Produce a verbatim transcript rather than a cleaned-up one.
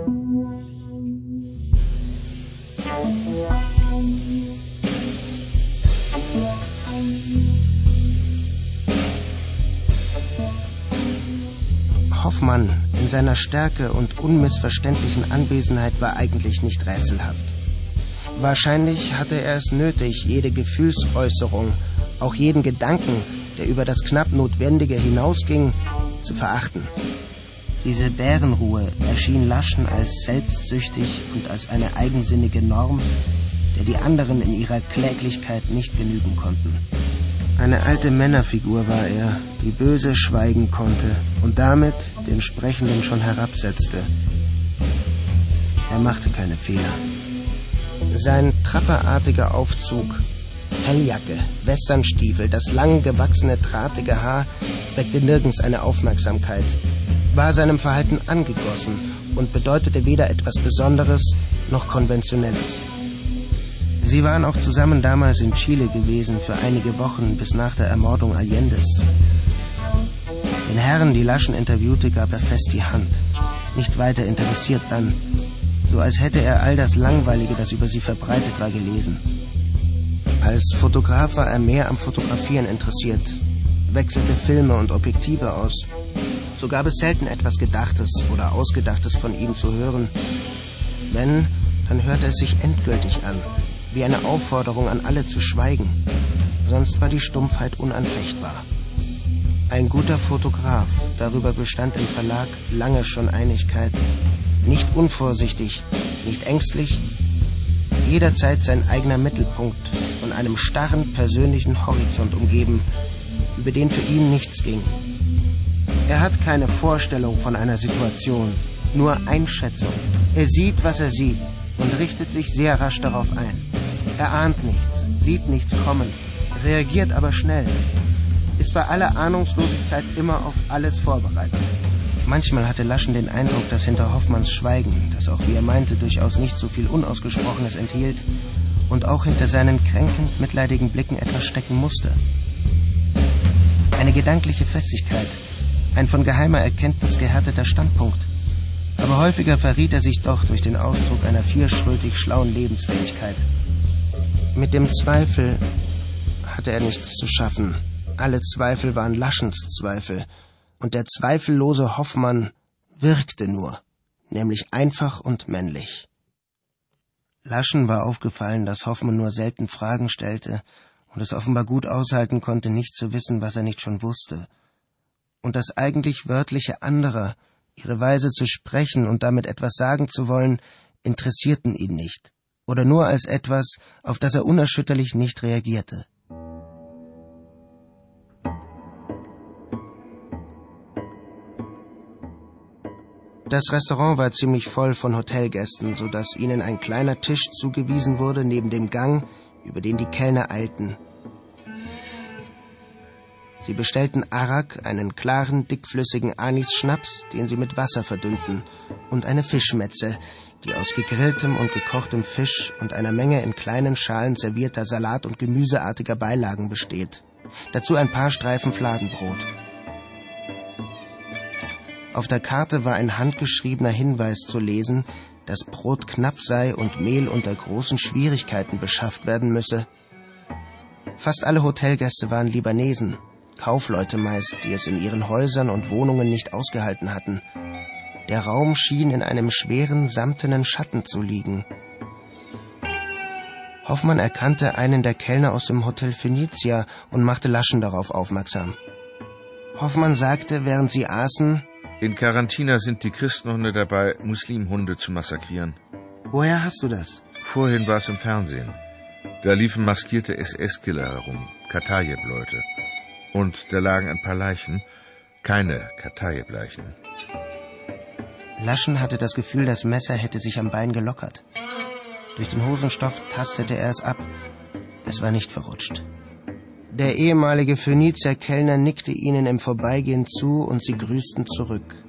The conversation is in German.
Hoffmann in seiner Stärke und unmissverständlichen Anwesenheit war eigentlich nicht rätselhaft. Wahrscheinlich hatte er es nötig, jede Gefühlsäußerung, auch jeden Gedanken, der über das knapp Notwendige hinausging, zu verachten. Diese Bärenruhe erschien Laschen als selbstsüchtig und als eine eigensinnige Norm, der die anderen in ihrer Kläglichkeit nicht genügen konnten. Eine alte Männerfigur war er, die böse schweigen konnte und damit den Sprechenden schon herabsetzte. Er machte keine Fehler. Sein trapperartiger Aufzug, Felljacke, Westernstiefel, das lang gewachsene, drahtige Haar weckte nirgends eine Aufmerksamkeit, war seinem Verhalten angegossen und bedeutete weder etwas Besonderes noch Konventionelles. Sie waren auch zusammen damals in Chile gewesen für einige Wochen bis nach der Ermordung Allendes. Den Herren, die Laschen interviewte, gab er fest die Hand. Nicht weiter interessiert dann, so als hätte er all das Langweilige, das über sie verbreitet war, gelesen. Als Fotograf war er mehr am Fotografieren interessiert, wechselte Filme und Objektive aus. So gab es selten etwas Gedachtes oder Ausgedachtes von ihm zu hören. Wenn, dann hörte es sich endgültig an, wie eine Aufforderung an alle zu schweigen. Sonst war die Stumpfheit unanfechtbar. Ein guter Fotograf, darüber bestand im Verlag lange schon Einigkeit. Nicht unvorsichtig, nicht ängstlich, jederzeit sein eigener Mittelpunkt, von einem starren persönlichen Horizont umgeben, über den für ihn nichts ging. Er hat keine Vorstellung von einer Situation, nur Einschätzung. Er sieht, was er sieht und richtet sich sehr rasch darauf ein. Er ahnt nichts, sieht nichts kommen, reagiert aber schnell, ist bei aller Ahnungslosigkeit immer auf alles vorbereitet. Manchmal hatte Laschen den Eindruck, dass hinter Hoffmanns Schweigen, das auch wie er meinte durchaus nicht so viel Unausgesprochenes enthielt, und auch hinter seinen kränkend mitleidigen Blicken etwas stecken musste. Eine gedankliche Festigkeit, ein von geheimer Erkenntnis gehärteter Standpunkt. Aber häufiger verriet er sich doch durch den Ausdruck einer vierschrötig schlauen Lebensfähigkeit. Mit dem Zweifel hatte er nichts zu schaffen. Alle Zweifel waren Laschens Zweifel. Und der zweifellose Hoffmann wirkte nur, nämlich einfach und männlich. Laschen war aufgefallen, dass Hoffmann nur selten Fragen stellte und es offenbar gut aushalten konnte, nicht zu wissen, was er nicht schon wusste. Und das eigentlich Wörtliche anderer, ihre Weise zu sprechen und damit etwas sagen zu wollen, interessierten ihn nicht, oder nur als etwas, auf das er unerschütterlich nicht reagierte. Das Restaurant war ziemlich voll von Hotelgästen, so dass ihnen ein kleiner Tisch zugewiesen wurde neben dem Gang, über den die Kellner eilten. Sie bestellten Arak, einen klaren, dickflüssigen Anis-Schnaps, den sie mit Wasser verdünnten, und eine Fischmetze, die aus gegrilltem und gekochtem Fisch und einer Menge in kleinen Schalen servierter Salat- und gemüseartiger Beilagen besteht. Dazu ein paar Streifen Fladenbrot. Auf der Karte war ein handgeschriebener Hinweis zu lesen, dass Brot knapp sei und Mehl unter großen Schwierigkeiten beschafft werden müsse. Fast alle Hotelgäste waren Libanesen, Kaufleute meist, die es in ihren Häusern und Wohnungen nicht ausgehalten hatten. Der Raum schien in einem schweren, samtenen Schatten zu liegen. Hoffmann erkannte einen der Kellner aus dem Hotel Phönizia und machte Laschen darauf aufmerksam. Hoffmann sagte, während sie aßen: In Karantina sind die Christenhunde dabei, Muslimhunde zu massakrieren. Woher hast du das? Vorhin war es im Fernsehen. Da liefen maskierte S S-Killer herum, Katajeb-Leute. Und da lagen ein paar Leichen, keine Katajeb-Leichen. Laschen hatte das Gefühl, das Messer hätte sich am Bein gelockert. Durch den Hosenstoff tastete er es ab. Es war nicht verrutscht. Der ehemalige Phönizier-Kellner nickte ihnen im Vorbeigehen zu und sie grüßten zurück.